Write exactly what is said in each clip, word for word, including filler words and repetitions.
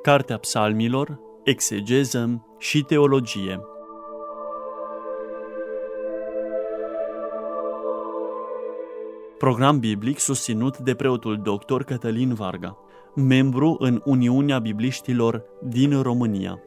Cartea Psalmilor, exegeză și teologie. Program biblic susținut de preotul doctor Cătălin Varga, membru în Uniunea Bibliștilor din România.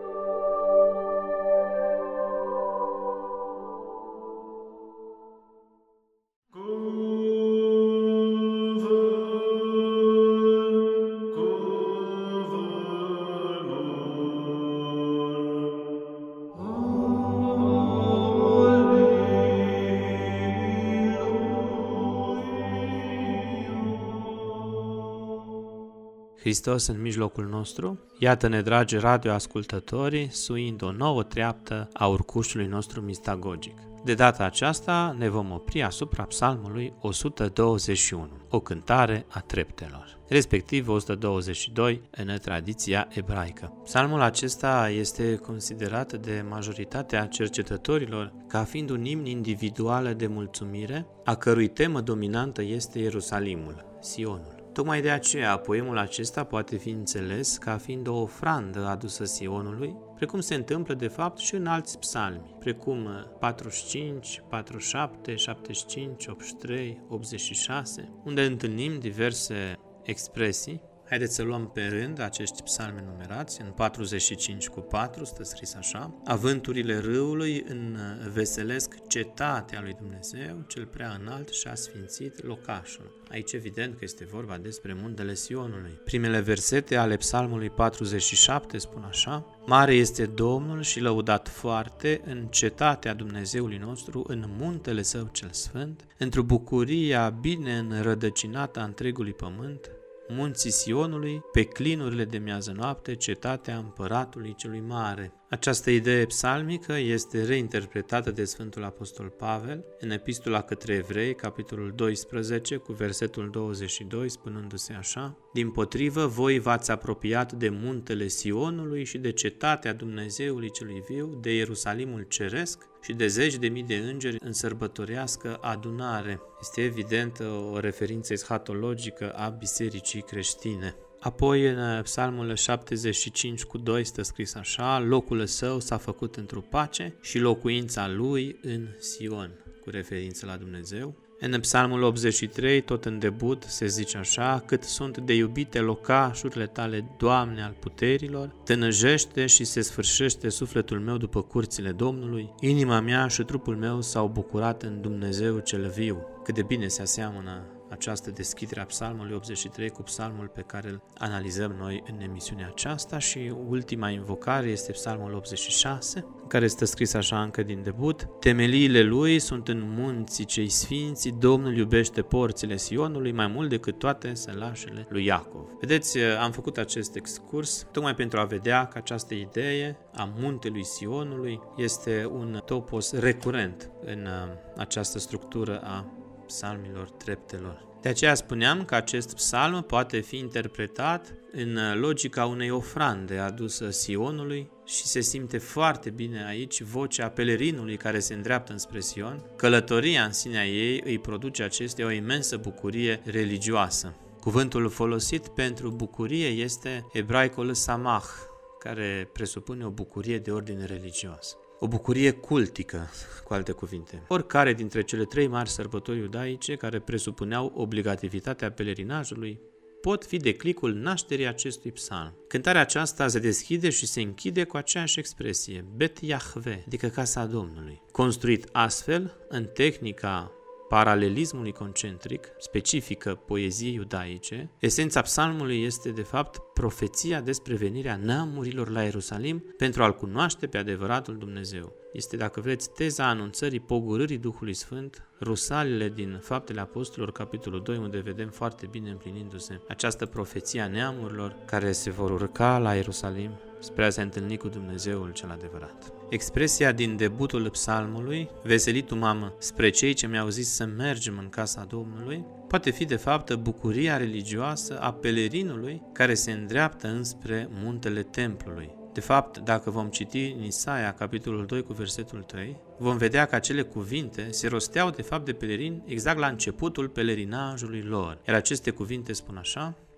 Hristos în mijlocul nostru, iată-ne, dragi radioascultători, suind o nouă treaptă a urcușului nostru mistagogic. De data aceasta ne vom opri asupra psalmului o sută douăzeci și unu, o cântare a treptelor, respectiv o sută douăzeci și doi în tradiția ebraică. Psalmul acesta este considerat de majoritatea cercetătorilor ca fiind un imn individual de mulțumire, a cărui temă dominantă este Ierusalimul, Sionul. Tocmai de aceea, poemul acesta poate fi înțeles ca fiind o ofrandă adusă Sionului, precum se întâmplă de fapt și în alți psalmi, precum patruzeci și cinci, patruzeci și șapte, șaptezeci și cinci, optzeci și trei, optzeci și șase, unde întâlnim diverse expresii. Haideți să luăm pe rând acești psalmi numerați. În patruzeci și cinci cu patru stă scris așa: avânturile râului înveselesc cetatea lui Dumnezeu, cel prea înalt și-a sfințit locașul. Aici evident că este vorba despre muntele Sionului. Primele versete ale psalmului patruzeci și șapte spun așa: mare este Domnul și lăudat foarte în cetatea Dumnezeului nostru, în muntele său cel sfânt, într-o bucuria bine înrădăcinată a întregului pământ, munții Sionului, pe clinurile de miază noapte, cetatea împăratului celui mare. Această idee psalmică este reinterpretată de Sfântul Apostol Pavel în Epistola către Evrei, capitolul doisprezece, cu versetul douăzeci și doi, spunându-se așa: dimpotrivă, voi v-ați apropiat de muntele Sionului și de cetatea Dumnezeului celui viu, de Ierusalimul ceresc și de zeci de mii de îngeri în sărbătorească adunare. Este evident o referință eschatologică a bisericii creștine. Apoi, în psalmul șaptezeci și cinci cu doi stă scris așa: locul său s-a făcut într-o pace și locuința lui în Sion, cu referință la Dumnezeu. În psalmul optzeci și trei, tot în debut, se zice așa: cât sunt de iubite locașurile tale, Doamne al puterilor, tânăjește și se sfârșește sufletul meu după curțile Domnului, inima mea și trupul meu s-au bucurat în Dumnezeu cel viu. Cât de bine se aseamănă această deschidere a psalmului optzeci și trei cu psalmul pe care îl analizăm noi în emisiunea aceasta. Și ultima invocare este psalmul optzeci și șase, în care este scris așa încă din debut: temeliile lui sunt în munții cei sfinți, Domnul iubește porțile Sionului mai mult decât toate sălașele lui Iacov. Vedeți, am făcut acest excurs tocmai pentru a vedea că această idee a muntelui Sionului este un topos recurent în această structură a psalmilor treptelor. De aceea spuneam că acest psalm poate fi interpretat în logica unei ofrande adusă Sionului și se simte foarte bine aici vocea pelerinului care se îndreaptă înspre Sion. Călătoria în sinea ei îi produce acestea o imensă bucurie religioasă. Cuvântul folosit pentru bucurie este ebraicul samach, care presupune o bucurie de ordine religios. O bucurie cultică, cu alte cuvinte. Oricare dintre cele trei mari sărbători iudaice care presupuneau obligativitatea pelerinajului pot fi declicul nașterii acestui psalm. Cântarea aceasta se deschide și se închide cu aceeași expresie, Bet Yahve, adică Casa Domnului. Construit astfel, în tehnica paralelismului concentric, specifică poeziei iudaice, esența psalmului este de fapt profeția despre venirea neamurilor la Ierusalim pentru a-L cunoaște pe adevăratul Dumnezeu. Este, dacă vreți, teza anunțării pogorârii Duhului Sfânt, rusalile din Faptele Apostolilor, capitolul doi, unde vedem foarte bine împlinindu-se această profeție a neamurilor care se vor urca la Ierusalim spre a se întâlni cu Dumnezeul cel adevărat. Expresia din debutul psalmului, veselitu-m spre cei ce mi-au zis să mergem în casa Domnului, poate fi de fapt bucuria religioasă a pelerinului care se îndreaptă înspre muntele templului. De fapt, dacă vom citi în Isaia, capitolul doi, cu versetul trei, vom vedea că acele cuvinte se rosteau de fapt de pelerini exact la începutul pelerinajului lor. Iar aceste cuvinte spun așa: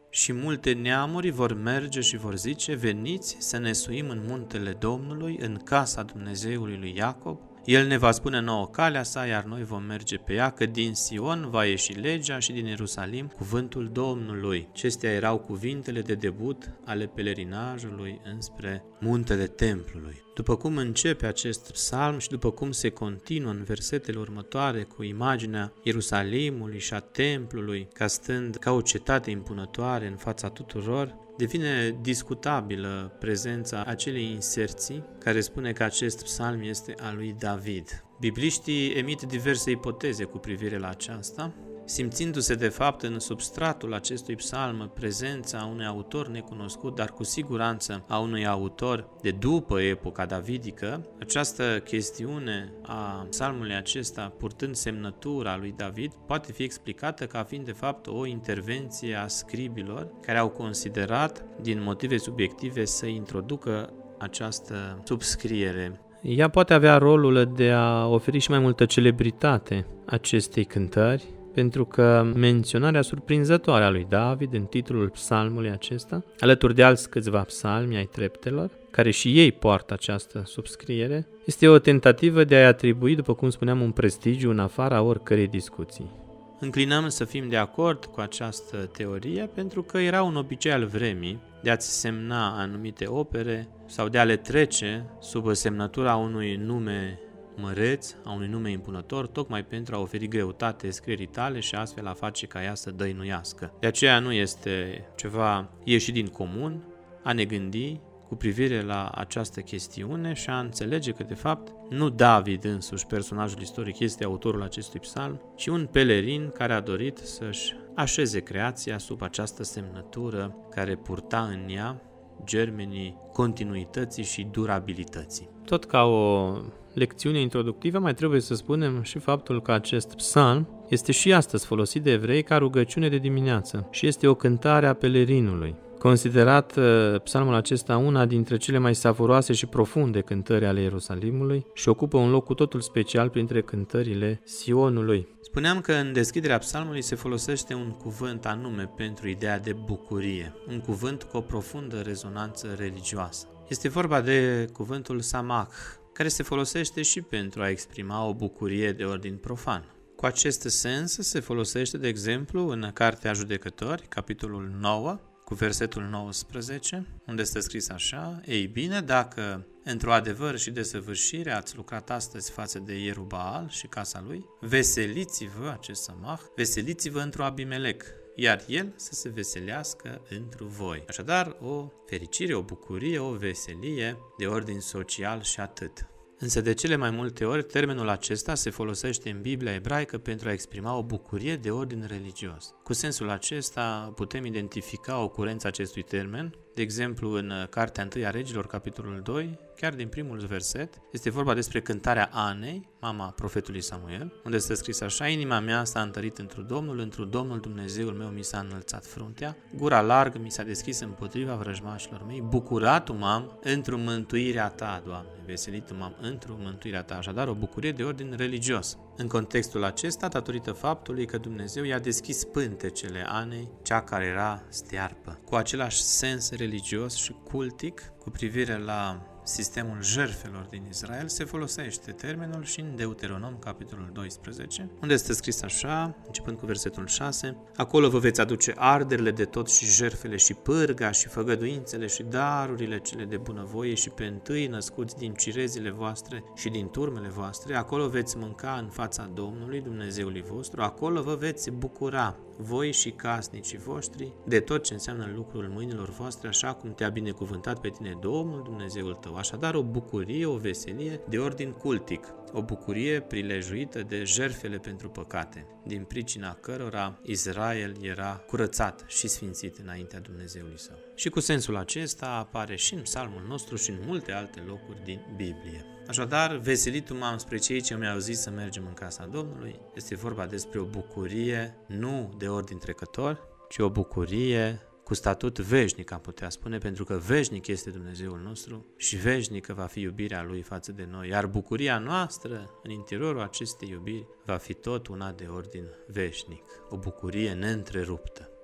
Și multe neamuri vor merge și vor zice, veniți să ne suim în muntele Domnului, în casa Dumnezeului lui Iacob. El ne va spune nouă calea sa, iar noi vom merge pe ea, că din Sion va ieși legea și din Ierusalim cuvântul Domnului. Acestea erau cuvintele de debut ale pelerinajului înspre muntele templului. După cum începe acest psalm și după cum se continuă în versetele următoare cu imaginea Ierusalimului și a templului ca stând ca o cetate impunătoare în fața tuturor, devine discutabilă prezența acelei inserții care spune că acest psalm este al lui David. Bibliștii emit diverse ipoteze cu privire la aceasta, simțindu-se de fapt în substratul acestui psalm prezența unui autor necunoscut, dar cu siguranță a unui autor de după epoca davidică. Această chestiune a psalmului acesta, purtând semnătura lui David, poate fi explicată ca fiind de fapt o intervenție a scribilor care au considerat, din motive subiective, să introducă această subscriere. Ea poate avea rolul de a oferi și mai multă celebritate acestei cântări, pentru că menționarea surprinzătoare a lui David în titlul psalmului acesta, alături de alți câțiva psalmi ai treptelor, care și ei poartă această subscriere, este o tentativă de a-i atribui, după cum spuneam, un prestigiu în afara oricărei discuții. Înclinăm să fim de acord cu această teorie pentru că era un obicei al vremii de a-ți semna anumite opere sau de a le trece sub semnătura unui nume măreț, a unui nume impunător, tocmai pentru a oferi greutate scrierii tale și astfel a face ca ea să dăinuiască. De aceea nu este ceva ieșit din comun a ne gândi cu privire la această chestiune și a înțelege că, de fapt, nu David însuși, personajul istoric, este autorul acestui psalm, ci un pelerin care a dorit să-și așeze creația sub această semnătură care purta în ea germenii continuității și durabilității. Tot ca o lecțiune introductivă, mai trebuie să spunem și faptul că acest psalm este și astăzi folosit de evrei ca rugăciune de dimineață și este o cântare a pelerinului. Considerat psalmul acesta una dintre cele mai savuroase și profunde cântări ale Ierusalimului și ocupă un loc cu totul special printre cântările Sionului. Spuneam că în deschiderea psalmului se folosește un cuvânt anume pentru ideea de bucurie, un cuvânt cu o profundă rezonanță religioasă. Este vorba de cuvântul samach, care se folosește și pentru a exprima o bucurie de ordin profan. Cu acest sens se folosește, de exemplu, în Cartea Judecători, capitolul nouă, cu versetul nouăsprezece, unde este scris așa: Ei bine, dacă într-o adevăr și desăvârșire ați lucrat astăzi față de Ierubaal și casa lui, veseliți-vă, acest samach, veseliți-vă într-o Abimelec, iar el să se veselească întru voi. Așadar, o fericire, o bucurie, o veselie de ordin social și atât. Însă de cele mai multe ori termenul acesta se folosește în Biblia ebraică pentru a exprima o bucurie de ordin religios. Cu sensul acesta putem identifica ocurența acestui termen, de exemplu în Cartea întâi a Regilor, capitolul doi, chiar din primul verset, este vorba despre cântarea Anei, mama profetului Samuel, unde este scris așa: Inima mea s-a întărit întru Domnul, întru Domnul Dumnezeul meu mi s-a înălțat fruntea, gura largă mi s-a deschis împotriva vrăjmașilor mei, bucurat m-am întru mântuirea ta, Doamne, veselit m-am întru mântuirea ta. Așadar, o bucurie de ordin religios. În contextul acesta, datorită faptului că Dumnezeu i-a deschis pântecele Anei, cea care era stearpă, cu același sens religios și cultic cu privire la sistemul jertfelor din Israel, se folosește termenul și în Deuteronom, capitolul doisprezece, unde este scris așa, începând cu versetul șase: Acolo vă veți aduce arderile de tot și jertfele și pârga și făgăduințele și darurile cele de bunăvoie și pe întâi născuți din cirezile voastre și din turmele voastre. Acolo veți mânca în fața Domnului, Dumnezeului vostru, acolo vă veți bucura, voi și casnicii voștri, de tot ce înseamnă lucrul mâinilor voastre, așa cum te-a binecuvântat pe tine Domnul Dumnezeul tău. Așadar, o bucurie, o veselie de ordin cultic, o bucurie prilejuită de jertfele pentru păcate, din pricina cărora Israel era curățat și sfințit înaintea Dumnezeului său. Și cu sensul acesta apare și în psalmul nostru și în multe alte locuri din Biblie. Așadar, veselitul m-am spre cei ce mi-au zis să mergem în casa Domnului. Este vorba despre o bucurie nu de ordin trecător, ci o bucurie cu statut veșnic, am putea spune, pentru că veșnic este Dumnezeul nostru și veșnică va fi iubirea Lui față de noi, iar bucuria noastră în interiorul acestei iubiri va fi tot una de ordin veșnic, o bucurie neîntreruptă.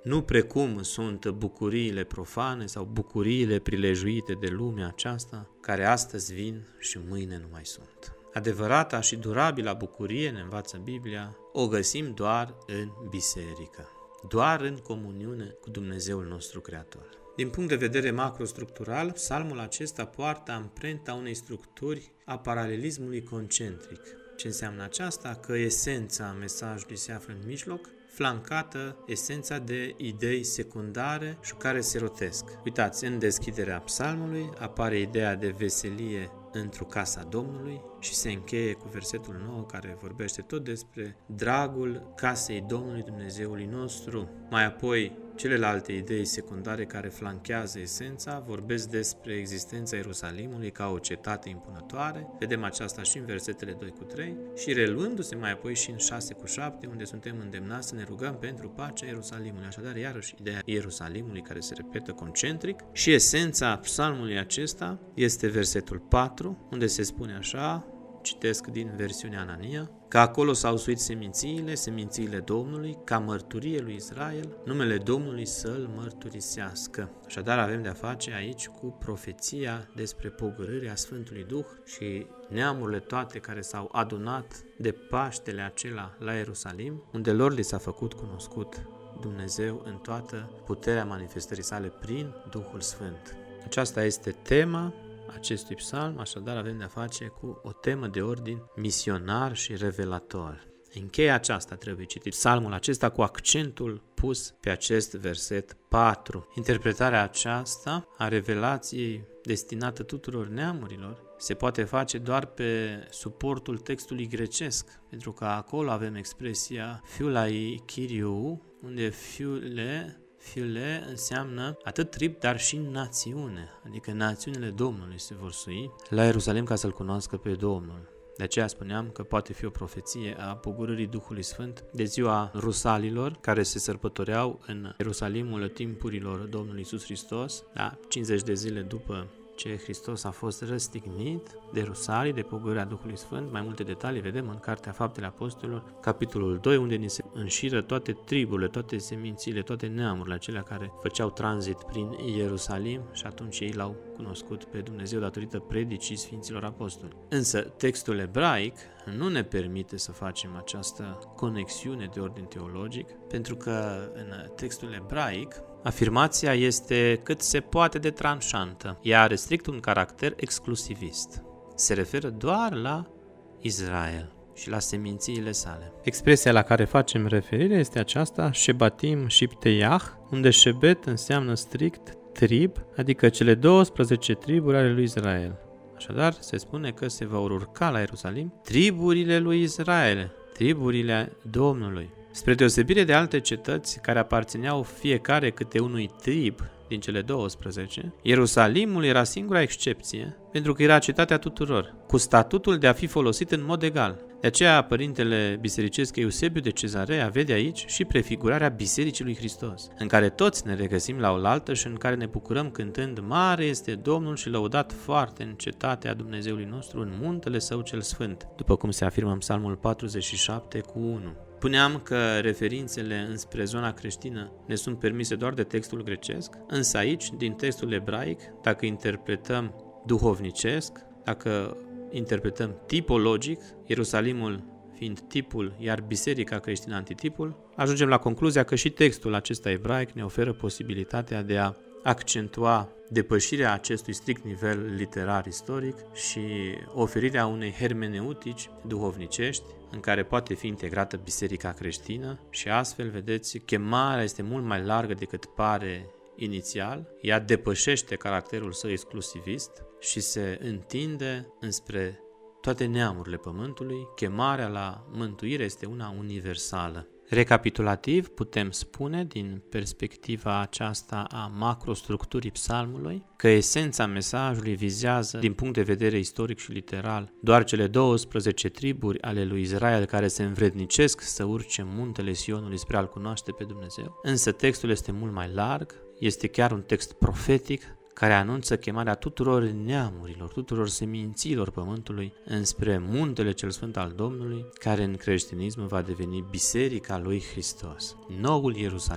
nu precum sunt bucuriile profane sau bucuriile prilejuite de lumea aceasta, care astăzi vin și mâine nu mai sunt. Adevărata și durabilă bucurie, ne învață Biblia, o găsim doar în biserică, doar în comuniune cu Dumnezeul nostru Creator. Din punct de vedere macrostructural, psalmul acesta poartă amprenta unei structuri a paralelismului concentric. Ce înseamnă aceasta? Că esența mesajului se află în mijloc, flancată esența de idei secundare și care se rotesc. Uitați, în deschiderea psalmului apare ideea de veselie într-o casa Domnului și se încheie cu versetul nouă care vorbește tot despre dragul casei Domnului Dumnezeului nostru. Mai apoi, celelalte idei secundare care flanchează esența vorbesc despre existența Ierusalimului ca o cetate impunătoare. Vedem aceasta și în versetele doi cu trei și reluându-se mai apoi și în șase cu șapte, unde suntem îndemnați să ne rugăm pentru pacea Ierusalimului. Așadar, iarăși, ideea Ierusalimului care se repetă concentric și esența psalmului acesta este versetul patru, unde se spune așa, citesc din versiunea Anania, că acolo s-au suit semințiile, semințiile Domnului, ca mărturie lui Israel, numele Domnului să-l mărturisească. Așadar avem de-a face aici cu profeția despre pogorârea Sfântului Duh și neamurile toate care s-au adunat de Paștele acela la Ierusalim, unde lor li s-a făcut cunoscut Dumnezeu în toată puterea manifestării sale prin Duhul Sfânt. Aceasta este tema acestui psalm, așadar avem de-a face cu o temă de ordin misionar și revelator. Încheia aceasta trebuie citit psalmul acesta cu accentul pus pe acest verset patru. Interpretarea aceasta a revelației destinată tuturor neamurilor se poate face doar pe suportul textului grecesc, pentru că acolo avem expresia fiulai Kyriou, unde fiule Fiule înseamnă atât trib, dar și națiune, adică națiunile Domnului se vor sui la Ierusalim ca să-L cunoască pe Domnul. De aceea spuneam că poate fi o profeție a pogorârii Duhului Sfânt de ziua rusalilor, care se sărbătoreau în Ierusalimul timpurilor Domnului Iisus Hristos, da, cincizeci de zile după ce Hristos a fost răstignit de rusalii, de pogorârea Duhului Sfânt. Mai multe detalii vedem în Cartea Faptele Apostolilor, capitolul doi, unde ni se înșiră toate triburile, toate semințiile, toate neamurile acelea care făceau tranzit prin Ierusalim și atunci ei l-au cunoscut pe Dumnezeu datorită predicii Sfinților Apostoli. Însă textul ebraic nu ne permite să facem această conexiune de ordin teologic, pentru că în textul ebraic afirmația este cât se poate de tranșantă. Ea are strict un caracter exclusivist. Se referă doar la Israel și la semințiile sale. Expresia la care facem referire este aceasta, Shebatim Shipteiach, unde Shebet înseamnă strict trib, adică cele douăsprezece triburi ale lui Israel. Așadar, se spune că se vor urca la Ierusalim triburile lui Israel, triburile Domnului. Spre deosebire de alte cetăți care aparțineau fiecare câte unui trib din cele douăsprezece, Ierusalimul era singura excepție, pentru că era cetatea tuturor, cu statutul de a fi folosit în mod egal. De aceea, părintele bisericesc Eusebiu de Cezarea vede aici și prefigurarea Bisericii lui Hristos, în care toți ne regăsim la oaltă și în care ne bucurăm cântând Mare este Domnul și lăudat foarte în cetatea Dumnezeului nostru, în muntele Său cel Sfânt, după cum se afirmă în Psalmul patruzeci și șapte cu unu. Spuneam că referințele înspre zona creștină ne sunt permise doar de textul grecesc, însă aici, din textul ebraic, dacă interpretăm duhovnicesc, dacă interpretăm tipologic, Ierusalimul fiind tipul, iar biserica creștină antitipul, ajungem la concluzia că și textul acesta ebraic ne oferă posibilitatea de a accentua depășirea acestui strict nivel literar-istoric și oferirea unei hermeneutici duhovnicești în care poate fi integrată biserica creștină și astfel, vedeți, chemarea este mult mai largă decât pare inițial, ea depășește caracterul său exclusivist și se întinde înspre toate neamurile pământului. Chemarea la mântuire este una universală. Recapitulativ, putem spune, din perspectiva aceasta a macrostructurii psalmului, că esența mesajului vizează, din punct de vedere istoric și literal, doar cele douăsprezece triburi ale lui Israel care se învrednicesc să urce muntele Sionului spre a-L cunoaște pe Dumnezeu. Însă textul este mult mai larg, este chiar un text profetic care anunță chemarea tuturor neamurilor, tuturor seminților pământului înspre muntele cel sfânt al Domnului, care în creștinism va deveni biserica lui Hristos, noul Ierusalim.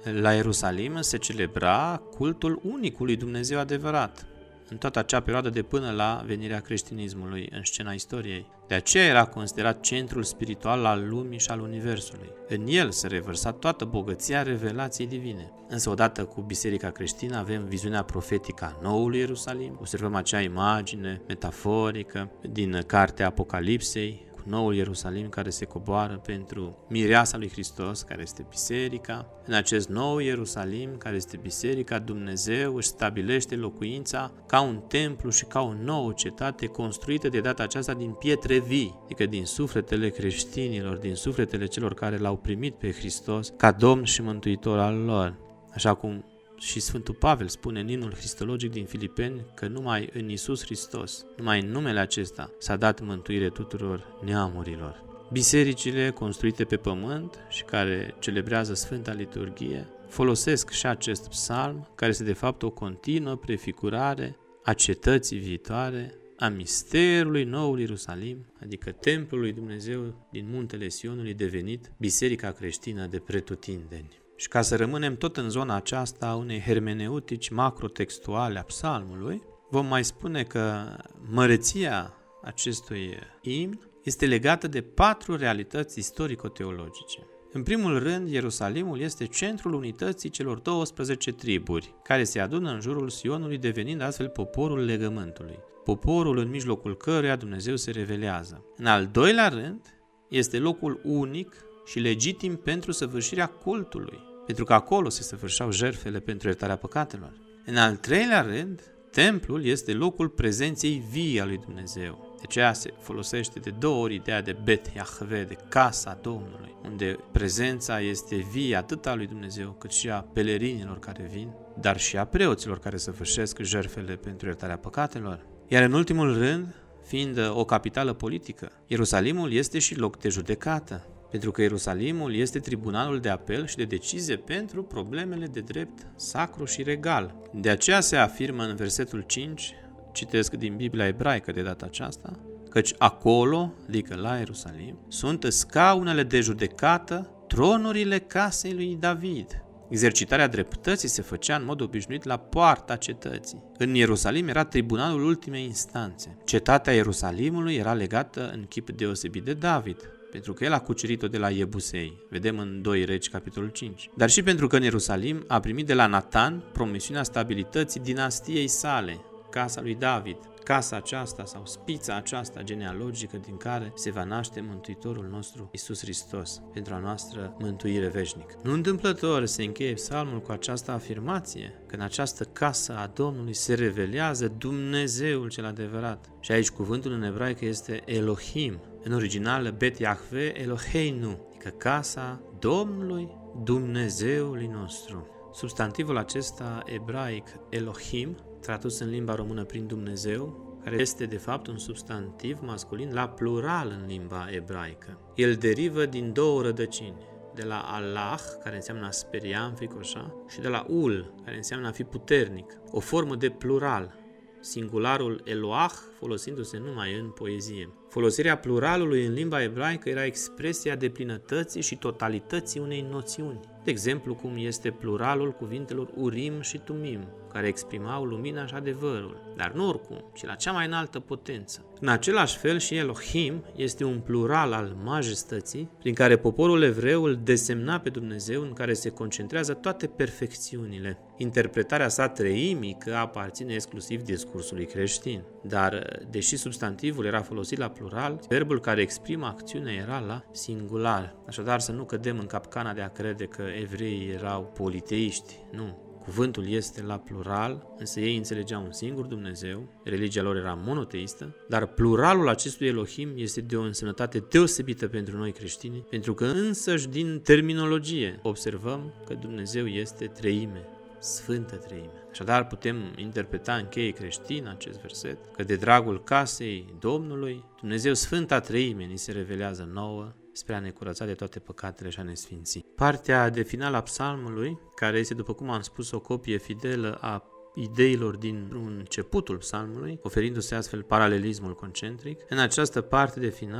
La Ierusalim se celebra cultul unicului Dumnezeu adevărat, în toată acea perioadă de până la venirea creștinismului în scena istoriei. De aceea era considerat centrul spiritual al lumii și al universului. În el se revărsa toată bogăția revelației divine. Însă odată cu biserica creștină avem viziunea profetică a noului Ierusalim, observăm acea imagine metaforică din cartea Apocalipsei, noul Ierusalim care se coboară pentru mireasa lui Hristos, care este biserica. În acest nou Ierusalim, care este biserica, Dumnezeu își stabilește locuința ca un templu și ca o nouă cetate construită de data aceasta din pietre vii, adică din sufletele creștinilor, din sufletele celor care l-au primit pe Hristos ca Domn și Mântuitor al lor. Așa cum și Sfântul Pavel spune în imnul cristologic din Filipeni că numai în Iisus Hristos, numai în numele acesta s-a dat mântuire tuturor neamurilor. Bisericile construite pe pământ și care celebrează Sfânta Liturghie folosesc și acest psalm, care este de fapt o continuă prefigurare a cetății viitoare, a misterului noului Ierusalim, adică templul lui Dumnezeu din muntele Sionului devenit biserica creștină de pretutindeni. Și ca să rămânem tot în zona aceasta a unei hermeneutici macrotextuale a psalmului, vom mai spune că măreția acestui imn este legată de patru realități istorico-teologice. În primul rând, Ierusalimul este centrul unității celor douăsprezece triburi, care se adună în jurul Sionului, devenind astfel poporul legământului, poporul în mijlocul căruia Dumnezeu se revelează. În al doilea rând, este locul unic și legitim pentru săvârșirea cultului, pentru că acolo se săvârșeau jertfele pentru iertarea păcatelor. În al treilea rând, templul este locul prezenței vii a lui Dumnezeu. De aceea se folosește de două ori ideea de Bet Yahve, de casa Domnului, unde prezența este vie atât a lui Dumnezeu cât și a pelerinilor care vin, dar și a preoților care săvârșesc jertfele pentru iertarea păcatelor. Iar în ultimul rând, fiind o capitală politică, Ierusalimul este și loc de judecată, pentru că Ierusalimul este tribunalul de apel și de decizie pentru problemele de drept sacru și regal. De aceea se afirmă în versetul cinci, citesc din Biblia ebraică de data aceasta, căci acolo, adică la Ierusalim, sunt scaunele de judecată, tronurile casei lui David. Exercitarea dreptății se făcea în mod obișnuit la poarta cetății. În Ierusalim era tribunalul ultimei instanțe. Cetatea Ierusalimului era legată în chip deosebit de David, pentru că el a cucerit-o de la Iebusei, vedem în doi Regi, capitolul cinci. Dar și pentru că în Ierusalim a primit de la Natan promisiunea stabilității dinastiei sale, casa lui David, casa aceasta sau spița aceasta genealogică din care se va naște Mântuitorul nostru Iisus Hristos pentru a noastră mântuire veșnică. Nu întâmplător se încheie psalmul cu această afirmație, că în această casă a Domnului se revelează Dumnezeul cel adevărat. Și aici cuvântul în ebraică este Elohim, în original Bet Yahve Eloheinu, adică casa Domnului Dumnezeului nostru. Substantivul acesta ebraic Elohim, tradus în limba română prin Dumnezeu, care este de fapt un substantiv masculin la plural în limba ebraică. El derivă din două rădăcini, de la Allah, care înseamnă a speria, înfricoșa, și de la Ul, care înseamnă a fi puternic, o formă de plural, singularul Eloah folosindu-se numai în poezie. Folosirea pluralului în limba ebraică era expresia deplinătății și totalității unei noțiuni. De exemplu, cum este pluralul cuvintelor Urim și Tumim, care exprimau lumina și adevărul, dar nu oricum, ci la cea mai înaltă potență. În același fel și Elohim este un plural al majestății, prin care poporul evreu îl desemna pe Dumnezeu, în care se concentrează toate perfecțiunile. Interpretarea sa treimică aparține exclusiv discursului creștin, dar, deși substantivul era folosit la plural, verbul care exprimă acțiunea era la singular. Așadar, să nu cădem în capcana de a crede că evreii erau politeiști, nu. Cuvântul este la plural, însă ei înțelegeau un singur Dumnezeu, religia lor era monoteistă, dar pluralul acestui Elohim este de o însemnătate deosebită pentru noi creștini, pentru că însăși din terminologie observăm că Dumnezeu este treime, Sfântă Treime. Așadar putem interpreta în cheie creștină acest verset, că de dragul casei Domnului, Dumnezeu Sfânta Treime ni se revelează nouă, spre a ne curăța de toate păcatele și a ne sfinți. Partea de final a psalmului, care este, după cum am spus, o copie fidelă a ideilor din începutul psalmului, oferindu-se astfel paralelismul concentric, în această parte de final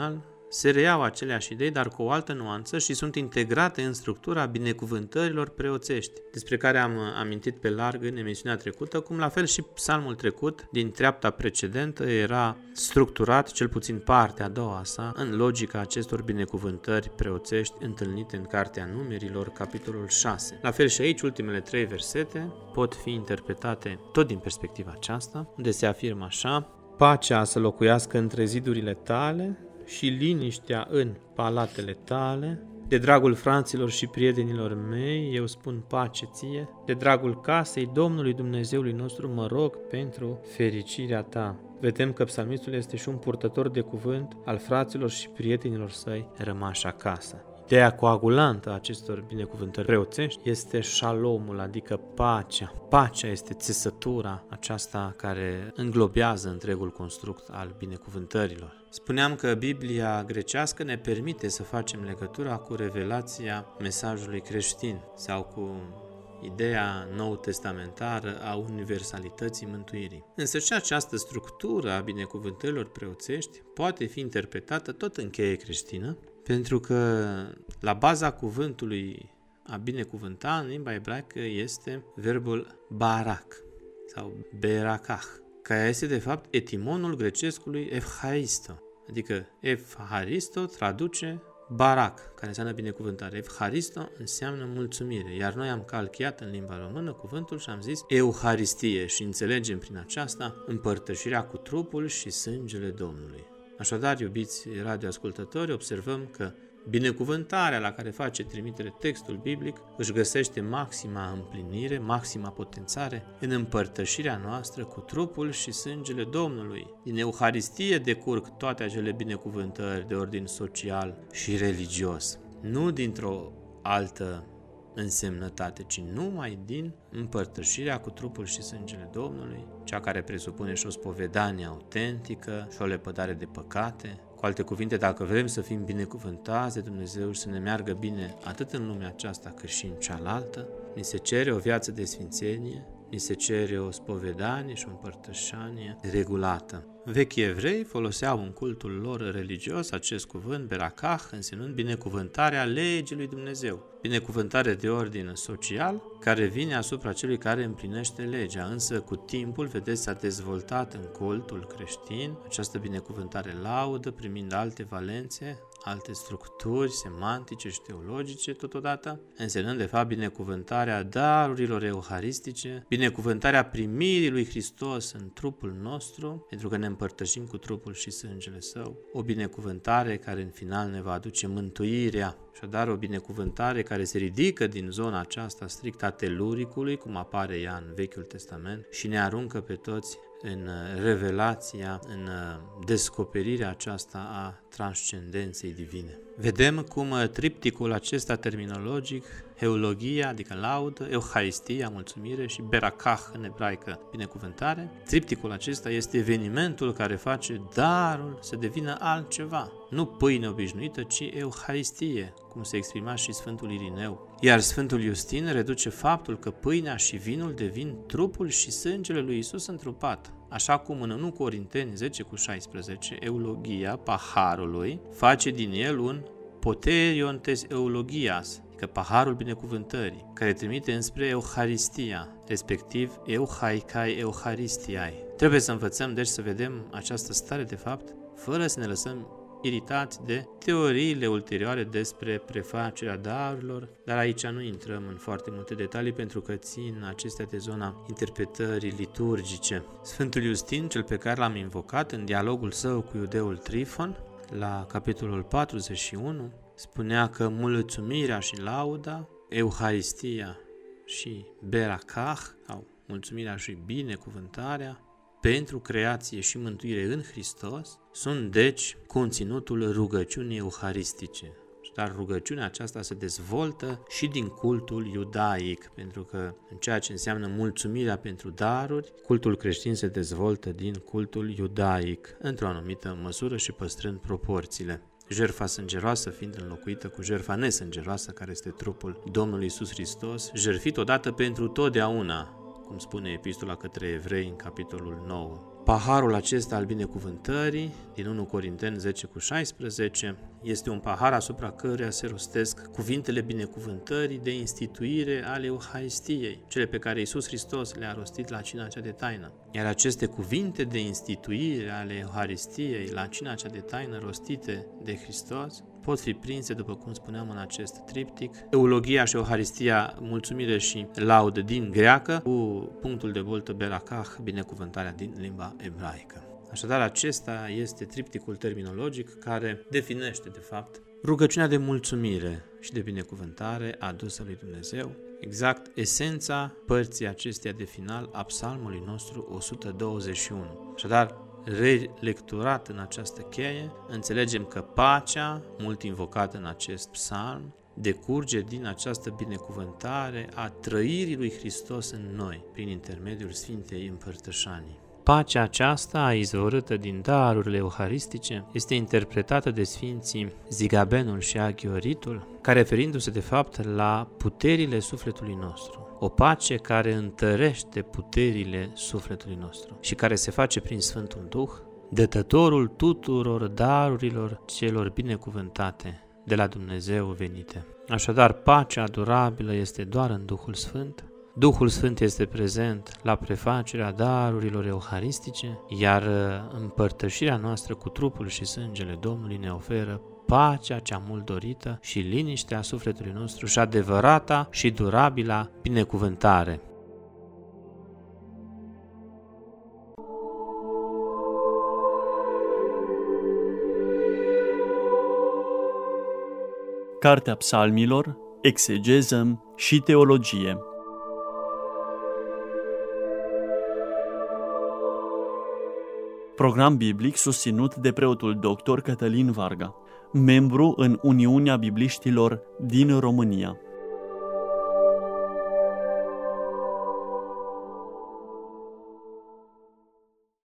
se reiau aceleași idei, dar cu o altă nuanță și sunt integrate în structura binecuvântărilor preoțești, despre care am amintit pe larg în emisiunea trecută, cum la fel și psalmul trecut din treapta precedentă era structurat, cel puțin partea a doua sa, în logica acestor binecuvântări preoțești întâlnite în Cartea Numerilor, capitolul șase. La fel și aici, ultimele trei versete pot fi interpretate tot din perspectiva aceasta, unde se afirmă așa: pacea să locuiască între zidurile tale și liniștea în palatele tale. De dragul fraților și prietenilor mei, eu spun pace ție. De dragul casei Domnului Dumnezeului nostru, mă rog pentru fericirea ta. Vedem că psalmistul este și un purtător de cuvânt al fraților și prietenilor săi rămași acasă. Ideea coagulantă a acestor binecuvântări preoțești este șalomul, adică pacea. Pacea este țesătura aceasta care înglobează întregul construct al binecuvântărilor. Spuneam că Biblia grecească ne permite să facem legătura cu revelația mesajului creștin sau cu ideea nou-testamentară a universalității mântuirii. Însă și această structură a binecuvântărilor preoțești poate fi interpretată tot în cheie creștină, pentru că la baza cuvântului a binecuvânta în limba ebraică este verbul barak sau berakah, care este de fapt etimonul grecescului evharisto, adică evharisto traduce barak, care înseamnă binecuvântare. Evharisto înseamnă mulțumire, iar noi am calchiat în limba română cuvântul și am zis euharistie și înțelegem prin aceasta împărtășirea cu trupul și sângele Domnului. Așadar, iubiți radioascultători, observăm că binecuvântarea la care face trimitere textul biblic își găsește maxima împlinire, maxima potențare în împărtășirea noastră cu trupul și sângele Domnului. Din Euharistie decurg toate acele binecuvântări de ordin social și religios, nu dintr-o altă însemnătate, ci numai din împărtășirea cu trupul și sângele Domnului, cea care presupune și o spovedanie autentică și o lepădare de păcate. Cu alte cuvinte, dacă vrem să fim binecuvântați de Dumnezeu și să ne meargă bine atât în lumea aceasta cât și în cealaltă, ni se cere o viață de sfințenie, ni se cere o spovedanie și o împărtășanie regulată. Vechii evrei foloseau în cultul lor religios acest cuvânt, berakah, însemnând binecuvântarea legii lui Dumnezeu. Binecuvântare de ordin social, care vine asupra celui care împlinește legea, însă cu timpul, vedeți, s-a dezvoltat în cultul creștin această binecuvântare laudă, primind alte valențe, alte structuri semantice și teologice totodată, însemnând de fapt binecuvântarea darurilor euharistice, binecuvântarea primirii lui Hristos în trupul nostru, pentru că ne împărtășim cu trupul și sângele Său, o binecuvântare care în final ne va aduce mântuirea, așadar o binecuvântare care se ridică din zona aceasta strict a teluricului, cum apare ea în Vechiul Testament, și ne aruncă pe toți în revelația, în descoperirea aceasta a transcendenței divine. Vedem cum tripticul acesta terminologic, eulogia, adică laudă, euharistia, mulțumire, și berakah în ebraică, binecuvântare, tripticul acesta este evenimentul care face darul să devină altceva. Nu pâine obișnuită, ci euharistie, cum se exprima și Sfântul Irineu. Iar Sfântul Iustin reduce faptul că pâinea și vinul devin trupul și sângele lui Iisus întrupat. Așa cum în unu Corinteni zece cu șaisprezece, eulogia paharului face din el un poterion tes eulogias, adică paharul binecuvântării, care trimite înspre Euharistia, respectiv Euhaikai Euharistiai. Trebuie să învățăm, deci, să vedem această stare de fapt, fără să ne lăsăm iritați de teoriile ulterioare despre prefacerea darurilor, dar aici nu intrăm în foarte multe detalii pentru că țin acestea de zona interpretării liturgice. Sfântul Iustin, cel pe care l-am invocat în dialogul său cu iudeul Trifon, la capitolul patruzeci și unu, spunea că mulțumirea și lauda, Euharistia și berakah, sau mulțumirea și binecuvântarea, pentru creație și mântuire în Hristos, sunt deci conținutul rugăciunii euharistice. Dar rugăciunea aceasta se dezvoltă și din cultul iudaic, pentru că în ceea ce înseamnă mulțumirea pentru daruri, cultul creștin se dezvoltă din cultul iudaic, într-o anumită măsură și păstrând proporțiile. Jertfa sângeroasă fiind înlocuită cu jertfa nesângeroasă, care este trupul Domnului Iisus Hristos, jertfit odată pentru totdeauna, cum spune Epistola către Evrei în capitolul nouă. paharul acesta al binecuvântării, din unu Corinteni zece cu șaisprezece, este un pahar asupra căruia se rostesc cuvintele binecuvântării de instituire ale Euharistiei, cele pe care Iisus Hristos le-a rostit la cina cea de taină. Iar aceste cuvinte de instituire ale Euharistiei la cina cea de taină rostite de Hristos pot fi prinse, după cum spuneam, în acest triptic: Eulogia și Euharistia, mulțumire și laudă din greacă, cu punctul de boltă berakah, binecuvântarea din limba ebraică. Așadar, acesta este tripticul terminologic care definește, de fapt, rugăciunea de mulțumire și de binecuvântare adusă lui Dumnezeu, exact esența părții acesteia de final a psalmului nostru o sută douăzeci și unu. Așadar, relecturat în această cheie, înțelegem că pacea, mult invocată în acest psalm, decurge din această binecuvântare a trăirii lui Hristos în noi, prin intermediul Sfintei Împărtășanii. Pacea aceasta, izvorâtă din darurile euharistice, este interpretată de Sfinții Zigabenul și Aghioritul, ca referindu-se de fapt la puterile sufletului nostru. O pace care întărește puterile sufletului nostru și care se face prin Sfântul Duh, dătătorul tuturor darurilor celor binecuvântate de la Dumnezeu venite. Așadar, pacea durabilă este doar în Duhul Sfânt. Duhul Sfânt este prezent la prefacerea darurilor euharistice, iar împărtășirea noastră cu trupul și sângele Domnului ne oferă pacea cea mult dorită și liniștea sufletului nostru și adevărata și durabila binecuvântare. Cartea Psalmilor, exegeză și teologie. Program biblic susținut de preotul doctor Cătălin Varga, membru în Uniunea Bibliștilor din România.